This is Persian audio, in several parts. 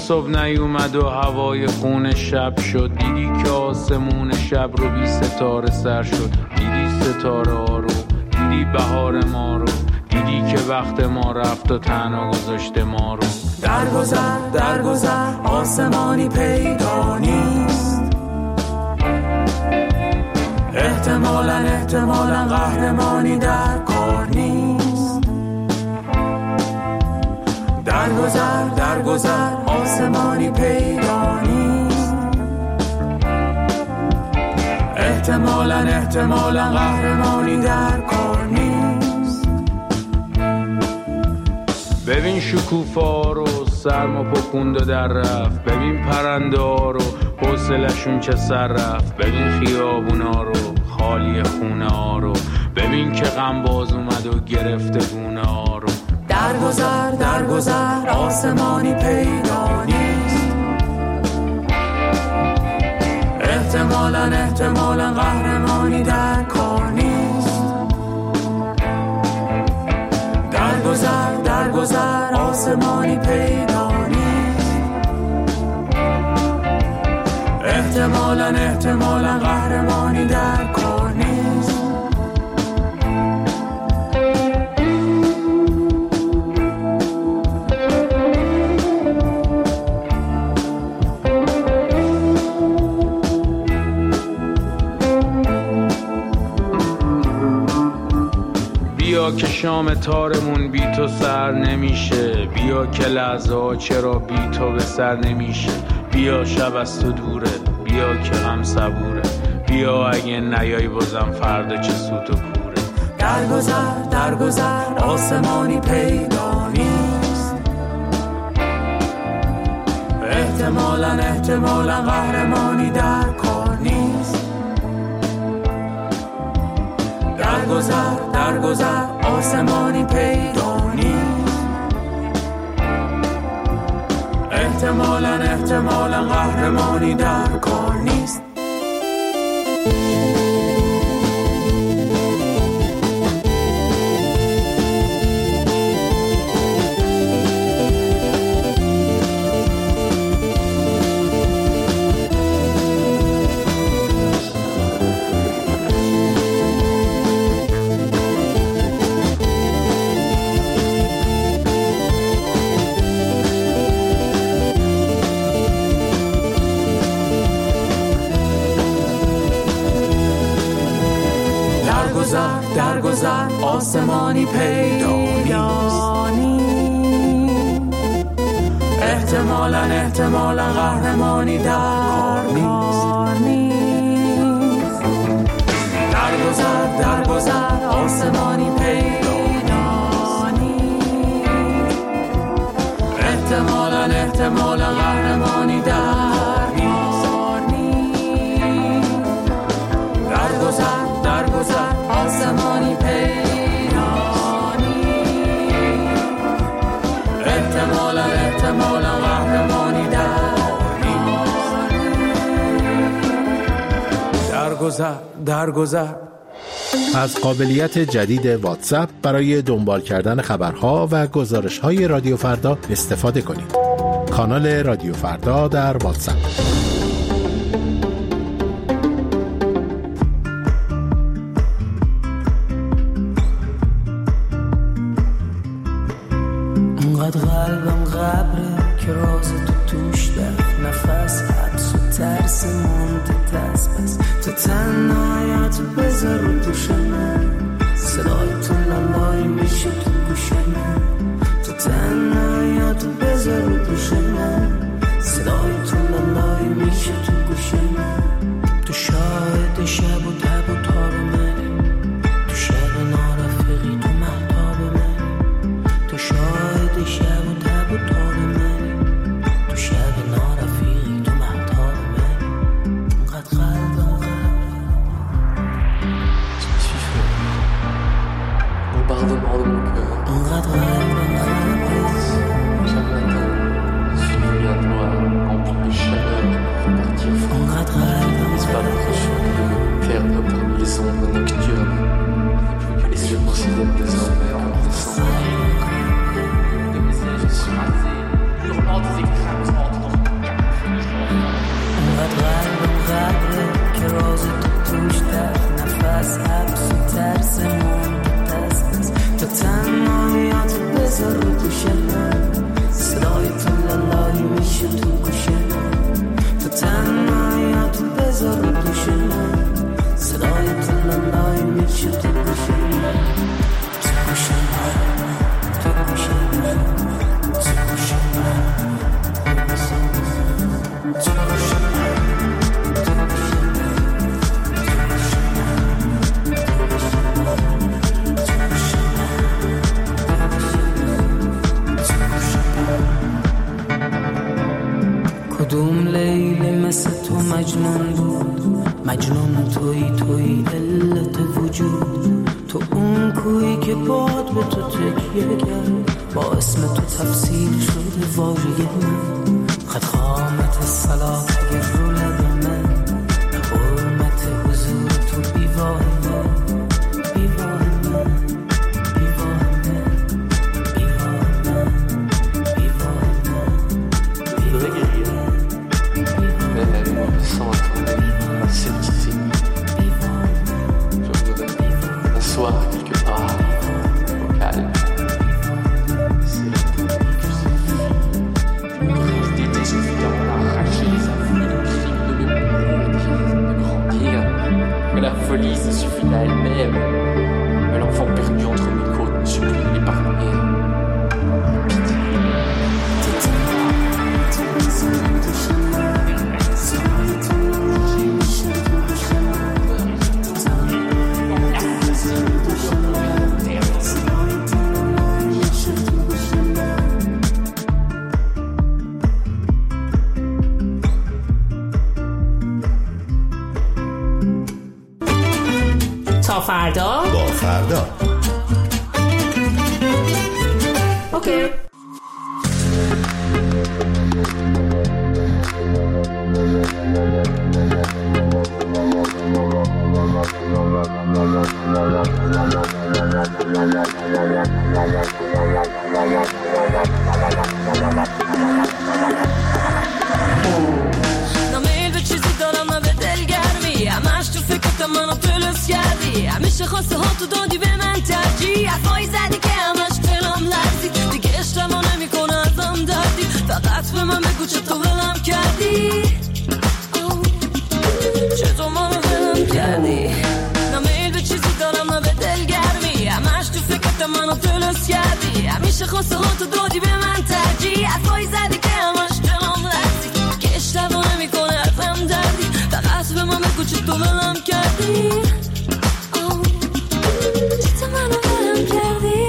صبح نیومد و هوای خون شب شد، دیدی که آسمون شب رو بی ستاره سر شد، دیدی ستاره ها رو، دیدی بهار ما رو، دیدی که وقت ما رفت و تنها گذاشته ما رو. در گذر آسمانی پیدا نیست، احتمالاً قهرمانی در کار نیست. در گذر آسمانی پیدا نیست، احتمالاً قهرمانی در کار نیست. ببین شکوفه ها رو سرما پکوند و در رفت، ببین پرنده ها رو حوصله‌شون چه سر رفت، ببین خیابونا رو خالی خونه ها رو، ببین که غم باز اومد و گرفته گونه ها رو. در گذر آسمانی پیدا نیست، احتمالاً قهرمانی در کار نیست. در گذر آسمانی پیدا نیست، احتمالاً قهرمانی در کار نیست. بیا که شام تارمون بی تو سر نمیشه، بیا که لحظه ها چرا بی تو به سر نمیشه، بیا شب از تو دوره، بیا که غم صبوره، بیا اگه نیای بازم فردا چه سوت و کوره. در گذر آسمانی پیدا نیست، احتمالاً قهرمانی در کار نیست. در گذر آسمانی پیدا نیست، احتمالاً قهرمانی در کار نیست. در گذر آسمانی پیدا نیست، احتمالاً قهرمانی در کار نیست. در گذر آسمانی پیدا نیست، احتمالاً قهرمانی در کار نیست. در گذر آسمانی پیدا نیست، احتمالاً قهرمانی در گذر. از قابلیت جدید واتساپ برای دنبال کردن خبرها و گزارش‌های رادیو فردا استفاده کنید. کانال رادیو فردا در واتساپ. انقدر قلبم غبره که راز تو توش در نفس حبس و ترس مونده دست پس تو تنهایت بذار رو دوشمه، صدای تو لالای میشه تو گوشمه، تو تنهایت بذار رو دوشمه، صدای تو لالای میشه تو گوشمه. تو شاهد شب و تب و تاب منی، تو شب نارفقی تو محتاب منی، تو شاهد شب و تب و تاب منی، تو شب نارفقی تو محتاب منی. انقدر قلبم انقدر قلبم Chaque matin, suivi à toi, rempli de chaleur, repartir fort. Disparaître sur le perdre parmi les ombres nocturnes. Et je considère désormais en passant. De messages surasés, hurlements des écrans توی علت وجود، تو اون کویی که باد به تو تکیه کرد، با اسم تو تفسیر شده واژه من، خط خامت صلات رو لب من، حرمت حضور تو بیواه من، بیواه من، بیواه من، بیواه من، بیواه من، بیواه من. Sans attendre, c'est ici. Je voudrais m'asseoir quelque part, au calme. C'est la l'été suffisant d'arracher sa folie de crimes, de me grandir. Mais la folie se suffit à elle-même. Mais l'enfant perdu entre mes côtes me supplie de l'épargner. تا فردا با فردا. اوکی. نمیل به چیزی دارم نه به دلگرمی، همش تو فکرت منو تلس کردی، همیشه خواسته ها تو دادی به من ترجیح، حرفایی زدی که همش دلم لرزید، دیگه اشتباه نمیکنه ازم دردی، فقط به من بگو چطور ولم کردی، چطور منو ولم کردی. نمیل به چیزی دارم نه به دلگرمی، همش تو فکرت منو تلس کردی، همیشه خواسته ها تو دادی به من ترجیح، حرفایی زدی که همش دلم لرزید، دیگه اشتباه نمیکنه ازم دردی، فقط به من بگو چطور ولم کردی، چطور منو ولم کردی.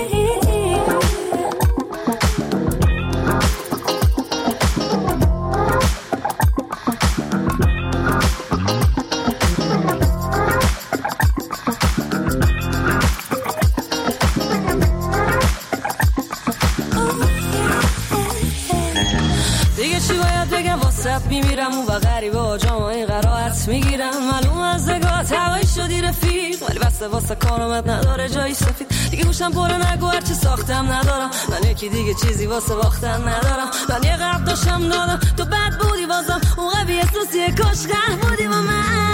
دیگه چی باید بگم واسه میمیرم اون و غریبه ها جامعه قرائت میگیرم، معلوم از نگاهت هوایی شدی رفیق، ولی بسته واسه کارامت نداره جایی سفید، دیگه گوشم پره نگو هرچی ساختم ندارم، من یکی دیگه چیزی واسه باختن ندارم، من یه قرد داشتم دادم تو بد بودی بازم اون قوی احساسیه کاش غرق بودی با من.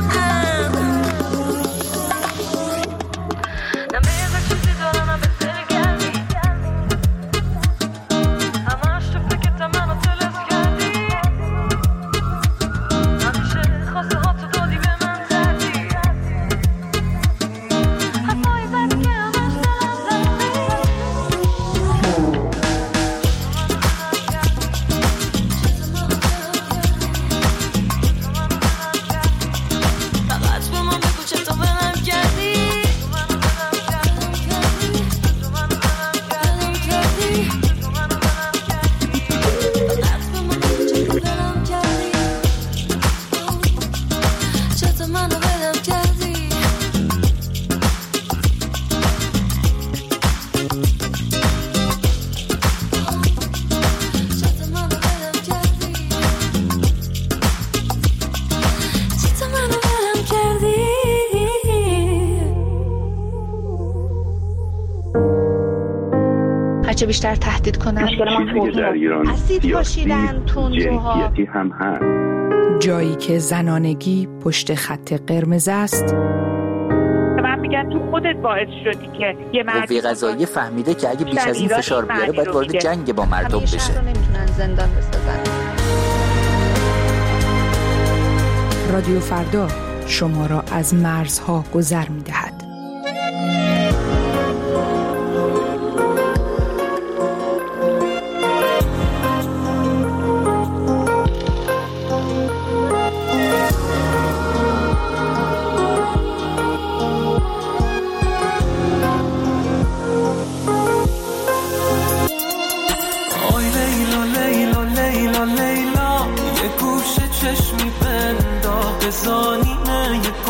هرچه بیشتر تهدید کنن اسید پاشیدن تندروها هم هست. جایی که زنانگی پشت خط قرمز است. من میگن تو خودت باعث شدی که یه قوه قضاییه فهمیده که اگه بیش از این فشار بیاره باید وارد جنگ با مردم بشه. شهر رو نمیتونن زندان بسازن. رادیو فردا شما را از مرزها گذر میدهد. چشمی بندا بزانینه یه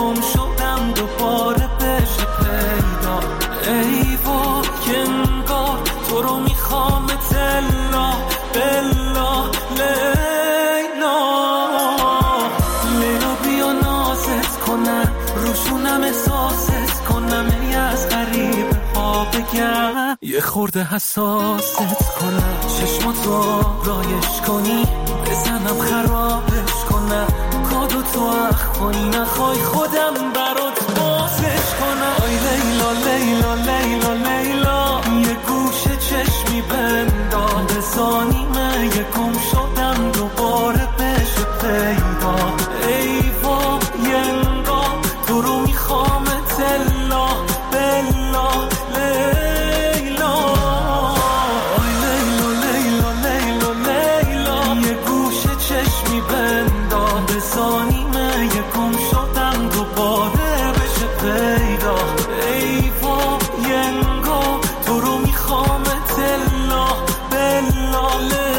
یه خورده حساست کنم، چشماتو رایش کنی بزنم خرابش کنم، کادو تو اخ کنی نخوای خودم برات بازش کنم. آی لیلا لیلا لیلا لیلا یه گوشه چشمی بندام بزانی من یه گم شدم دوباره بشه پیدا. ای با یه انگاه تو رو میخوام تلا بلا لیلا. آی لیلا لیلا لیلا لیلا یه گوشه چشمی بندام بزانی من یه گم شدم دوباره بشه پیدا. ای با یه انگاه تو رو میخوام تلا بلا لیلا.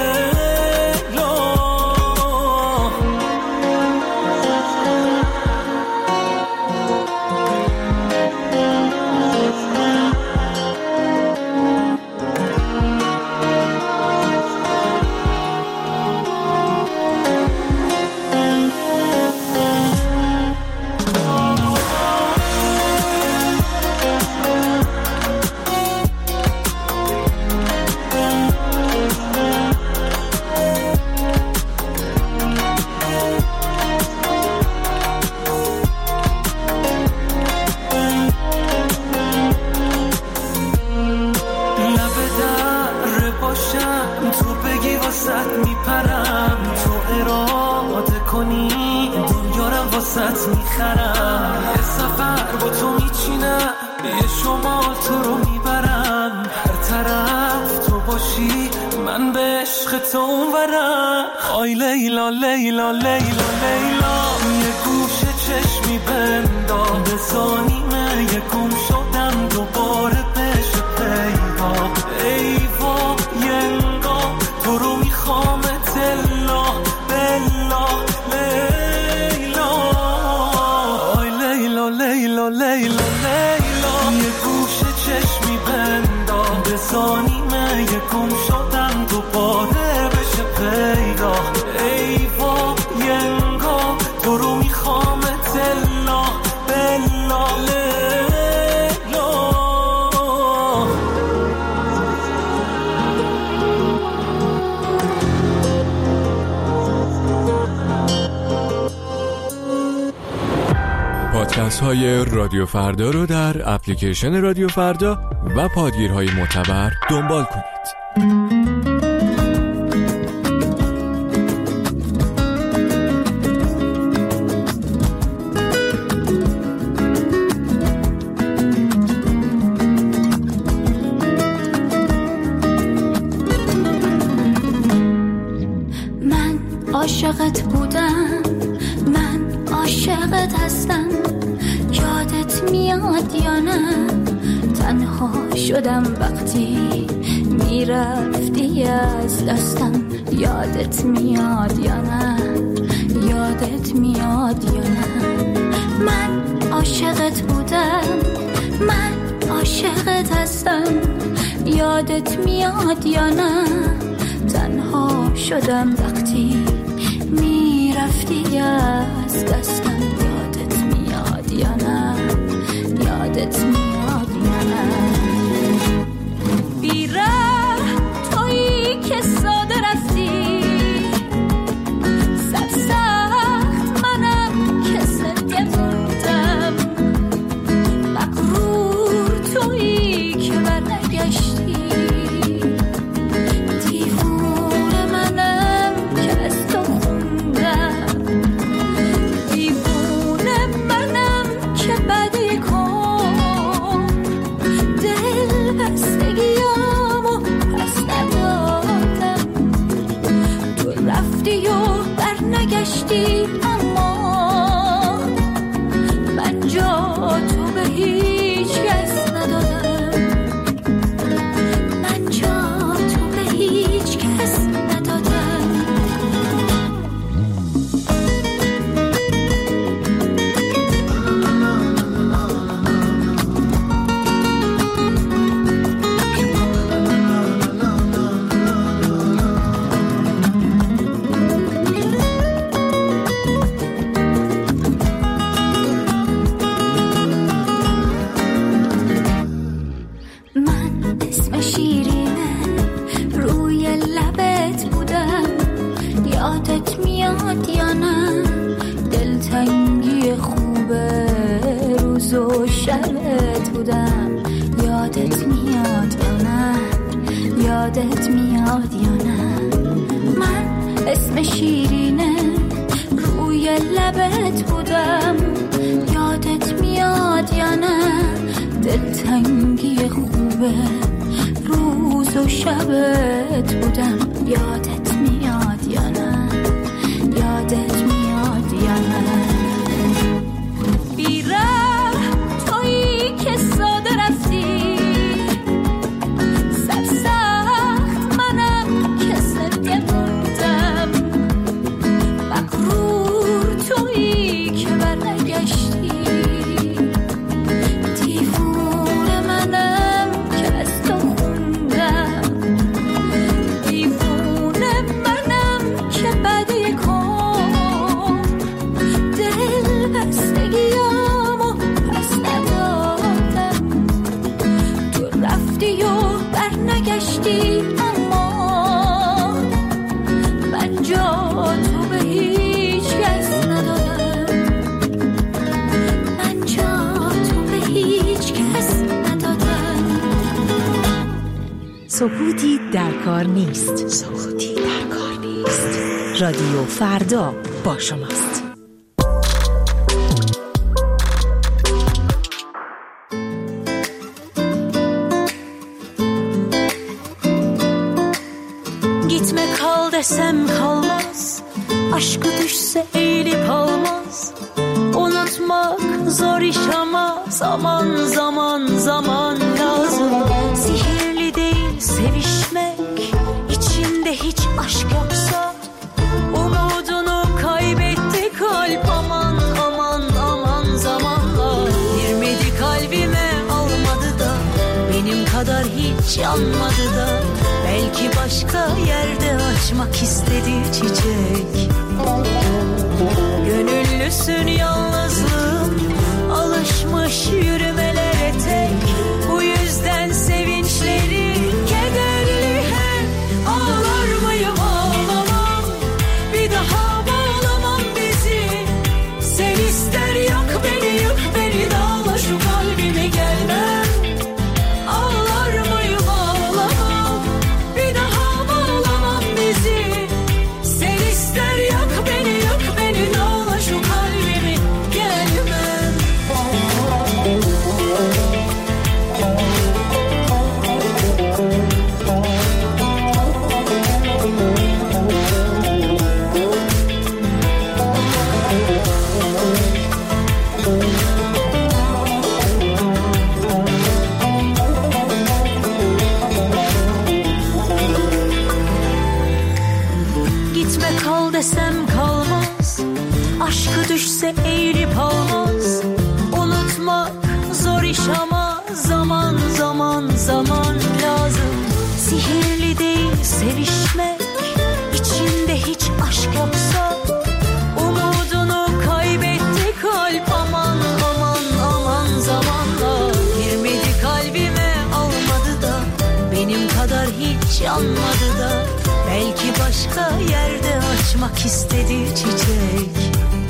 میخرم یه سفر با تو میچینم، یه شمال تو رو میبرم، هر طرف تو باشی من به عشق تو اونورم. آی لیلا لیلا لیلا لیلا یه گوشه چشمی بندام بزانی من یه گم شدم دوباره بشه پیدا. ای با یه انگاه تو رو میخوام تلا بلا لیلا. لیلا لیلا لیلا یه گوشه چشمی بندام بزانی من یه گم شدم دوباره بشه پیدا. ای با یه انگاه تو رو میخوام تلا بلا لیلا. پادکست های رادیو فردا رو در اپلیکیشن رادیو فردا و پادگیرهای معتبر دنبال کنید. من عاشقت بودم، من عاشقت هستم، یادت میاد یا نه؟ تنها شدم وقتی میرفتی از دستم، یادت میاد یا نه؟ یادت میاد یا نه؟ من عاشقت بودم، من عاشقت هستم، یادت میاد یا نه؟ تنها شدم وقتی میرفتی از دستم، یادت میاد یا نه؟ یادت میاد یا نه؟ بیره تویی که ساده رفتی، سرسخت منم که سرگه موندم، مغرور تویی که برنگشتی، دیوونه منم که از تو خوندم، دیوونه منم که بدی کن، دل بستگیامو پس ندادم، تو رفتی و برنگشتی، اما من جا تو به هیچ کس ندادم، من جا تو به هیچ کس ندادم. یادت میاد یا نه؟ من اسم شیرینه روی لبت بودم، یادت میاد یا نه؟ دلتنگی خوبه روز و شبت بودم، یادت میاد یا نه؟ یادت میاد یا نه؟ بیره تویی که ساده رفتی، سخت منم که سرگه موندم، مغرور تویی که برنگشتی، دیوونه منم که از تو خوندم، دیوونه منم که بدی کن، دل بستگیامو پس ندادم، تو رفتی و برنگشتی، اما من جا تو به هیچ کس ندادم، من جا تو به هیچ کس ندادم. سکوتی در کار نیست، سکوتی در کار نیست. رادیو فردا با شماست. Gitme kal desem kalmaz, aşkı düşse eğilip almaz, unutmak zor iş ama zaman zaman zaman lazım. Sihirli değil sevişmek, içinde hiç aşk yoksa, umudunu kaybetti kalp, aman aman aman zamanla. Girmedi kalbime almadı da, benim kadar hiç yanmadı da, belki başka yerde açmak istedi çiçek. Gönüllüsün yalnızlığım, alışmış yürümelere tek, bu yüzden sevinçleri kederli hep. Ağlar mıyım ağlamam, bir daha bağlamam bizi, sen ister yak beni yık beni, dağla şu kalbimi gelmem. Ağlar mıyım ağlamam, bir daha bağlamam bizi, sen ister yak beni yık beni, dağla şu kalbimi gelmem. Gitme kal desem kalmaz, aşkı düşse eğilip almaz, unutmak zor iş ama zaman zaman zaman lazım. Sihirli değil sevişmek, içinde hiç aşk yoksa, umudunu kaybetti kalp, aman aman aman zamanla. Girmedi kalbime almadı da, benim kadar hiç yanmadı da, belki başka yerde açmak istedi çiçek.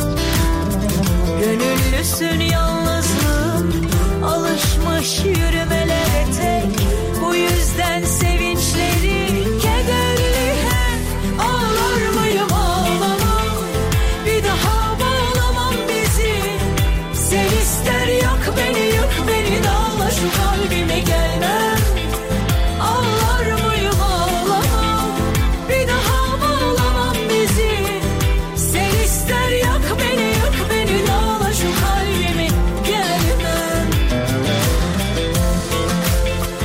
Gönüllüsün yalnızlığım, alışmış yürümelere tek, bu yüzden sevinçleri kederli hep. Ağlar mıyım ağlamam, bir daha bağlamam bizi, sen ister yak beni yık beni, dağla şu kalbime gelmem. Ağlar mıyım ağlamam, bir daha bağlamam bizi, sen ister yak beni yık beni, dağla şu kalbimi gelmem.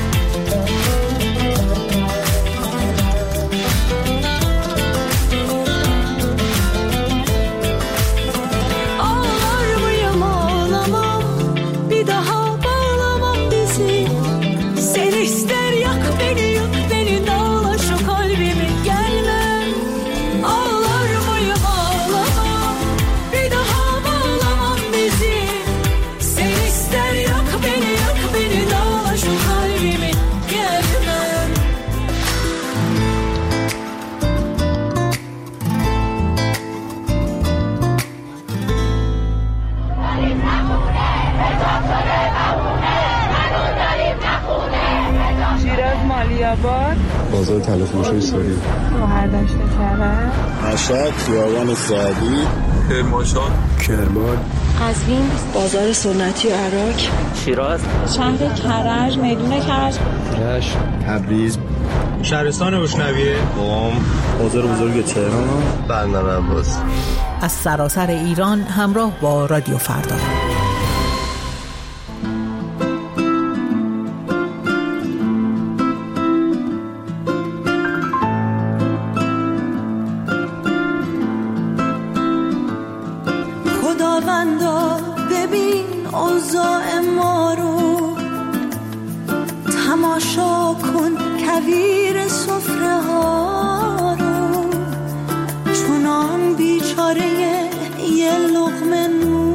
علی‌آباد، بازار طلا فروشی سوری، شهردشت کرج، مشهد، خیابان سعدی، کرمانشاه، کرمان، قزوین، بازار سنتی عراق، شیراز، شهر کرج، میدون کرج، رشت، تبریز، شهرستان روشنویه، قم، بازار بزرگ تهران، بندر عباس. از سراسر ایران همراه با رادیو فردا. خداوندا ببین اوضاع ما رو، تماشا کن کویر سفره ها رو، چونان بیچاره یه لقمه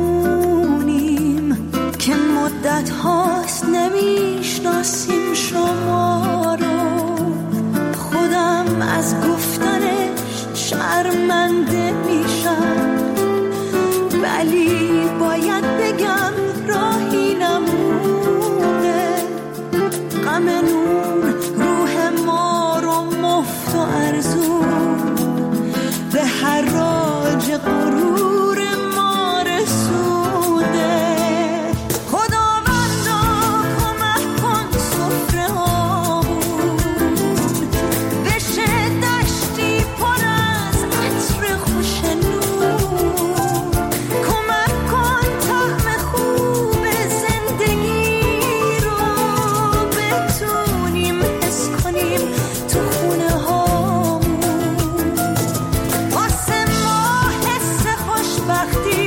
نونیم که مدت هاست نمیشناسیم شما رو. خودم از گفتنش شرمنده میشم، ولی باید بگم راهی نمونه. غم نون روح ما رو مفت و ارزون به حراج غرور ما رسونده. خداوندا کمک کن سفره هامون بشه دشتی پر از عطر خوش نون. کمک کن طعم خوب زندگی رو بتونیم حس کنیم تو خونه هامون. واسه ما حس خوشبختی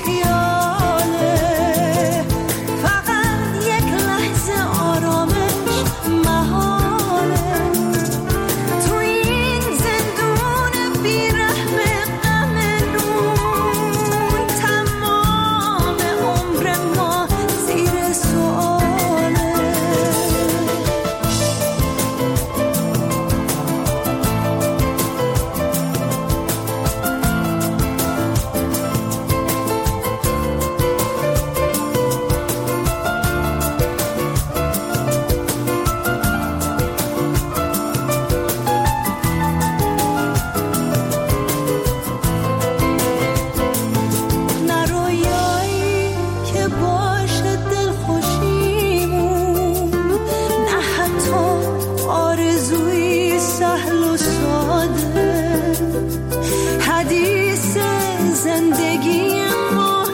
خیاله، فقط یک لحظه آرامش محاله. تو این زندون بیرحم غم نون، تمام عمر ما زیر سؤاله. نه رویایی که باشه دلخوشیمون، نه حتی آرزوی سهل و ساده. حدیث زندگی ما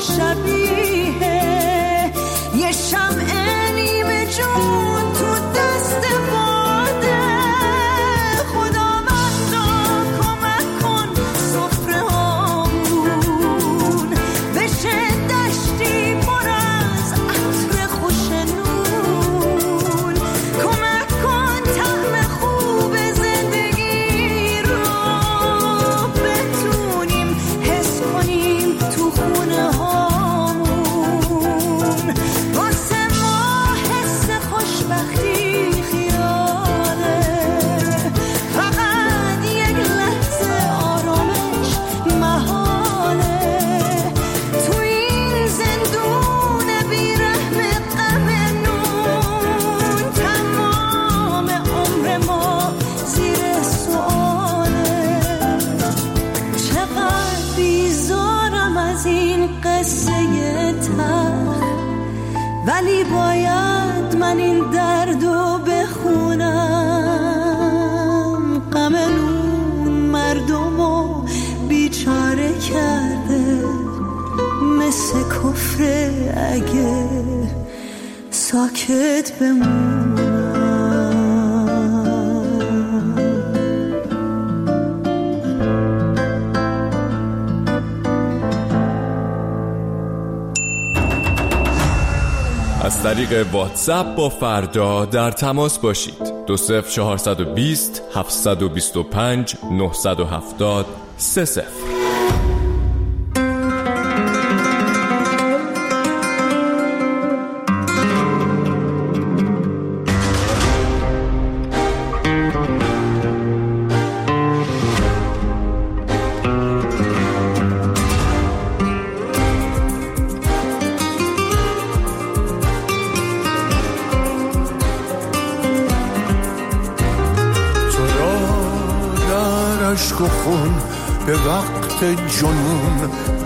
شبیه یه شمع نیمه جون تو دست باده. خداوندا کمک کن سفره هامون بشه دشتی پر از عطر خوش نون. کمک کن طعم خوب زندگی رو بتونیم حس کنیم تو خونه هامون. واسه ما حس خوشبختی خیاله، فقط یک لحظه آرامش محاله. تو این زندون بیرحم غم نون، تمام عمر ما زیر سؤاله. چقدر بیزارم از این قصه تلخ، ولی باید من این دردو بخونم. غم نون مردمو بیچاره کرده، مثل کفر اگه ساکت بمونم. از طریق واتساپ با فردا در تماس باشید. 20420 725 970 30. اشک و خون به وقت جنون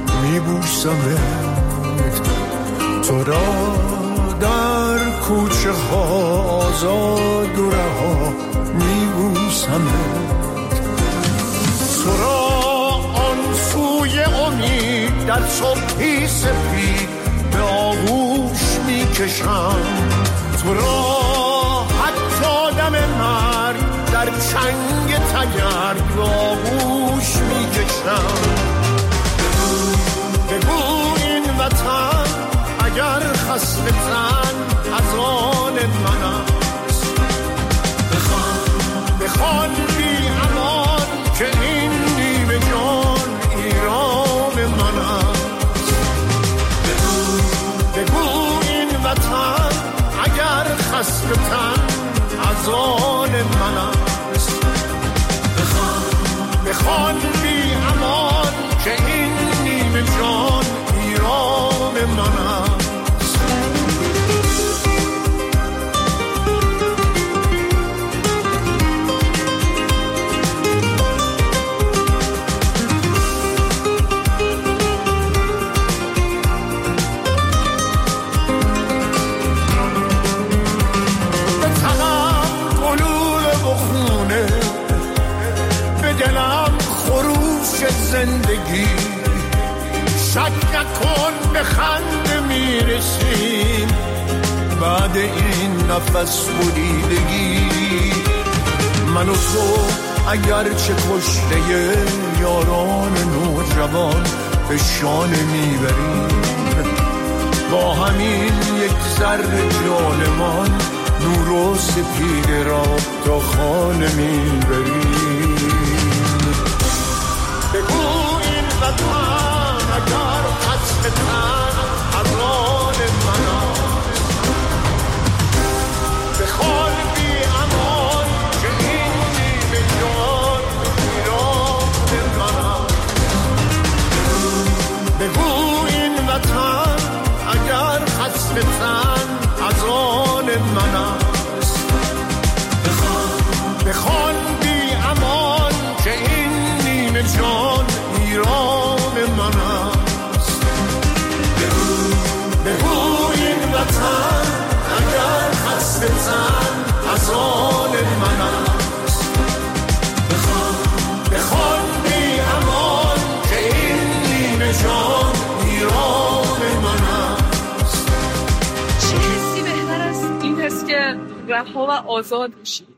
میبوسمت، تو را در کوچه ها آزاد و رها میبوسمت، تو را آن سوی امید در صبحی سپید به آغوش میکشم، تو را حتی دم مرگ در چنگ تگرگ به آغوش میکشم. بگو این وطن اگر خسته تن از آن من است، بخوان بی امان که این نیمه جان ایران من است. بگو این وطن اگر خسته تن از آن من است، بخوان بی امان که این نیمه جان ایران من است. زندگی شک نکن به خنده میرسیم بعد این نفس بریدگی. من و تو اگرچه کشته یاران نوجوان به شانه میبریم، با همین یک ذره جانمان نور و سپیده را تا خانه میبریم. بگو این وطن اگر قصد تن از آن من است، بخوان بی امان که این نیمه جان ایران من است. بگو این وطن اگر قصد تن از آن من است، بخوان بی امان که این نیمه جان ایران من است. بگو این وطن اگر خسته تن از آن من است، بخوان بی امان که این نیمه جان ایران من است. چه حسی بهتر از این حس که رها و آزاد میشی؟